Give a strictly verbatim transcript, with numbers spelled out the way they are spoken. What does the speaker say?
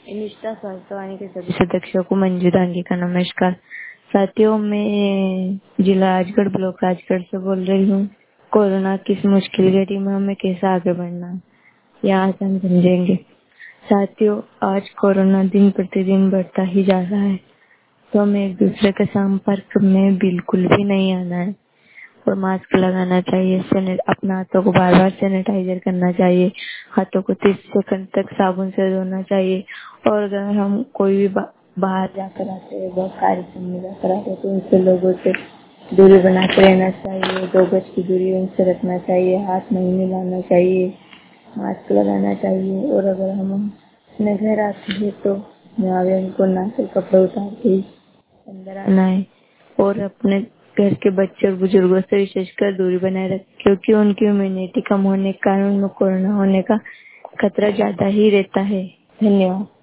निष्ठा स्वास्थ्यवाणी के सभी सदस्यों को मंजू दांगी का नमस्कार। साथियों, मैं जिला राजगढ़ ब्लॉक राजगढ़ से बोल रही हूँ। कोरोना की इस मुश्किल घड़ी में हमें कैसे आगे बढ़ना है, यहाँ से हम समझेंगे। साथियों, आज कोरोना दिन प्रतिदिन बढ़ता ही जा रहा है, तो हमें एक दूसरे के संपर्क में बिल्कुल भी नहीं आना है और मास्क लगाना चाहिए। अपने हाथों को बार बार सैनिटाइजर करना चाहिए। हाथों को तीस सेकंड तक साबुन से धोना चाहिए। और अगर हम कोई भी बा, बाहर जाकर आते हैं, बहुत कार्यक्रम में जाकर आते हैं, तो उनसे लोगों से दूरी बना के रहना चाहिए। दो गज की दूरी उनसे रखना चाहिए। हाथ नहीं मिलाना चाहिए। मास्क लगाना चाहिए। और अगर हम अपने घर आते हैं तो यहाँ भी उनको ना के कपड़े उतार के अंदर आना है। और अपने घर के बच्चे और बुजुर्गों से विशेषकर दूरी बनाए रखें, क्योंकि उनकी इम्यूनिटी कम होने के कारण उनको कोरोना होने का खतरा ज्यादा ही रहता है। धन्यवाद।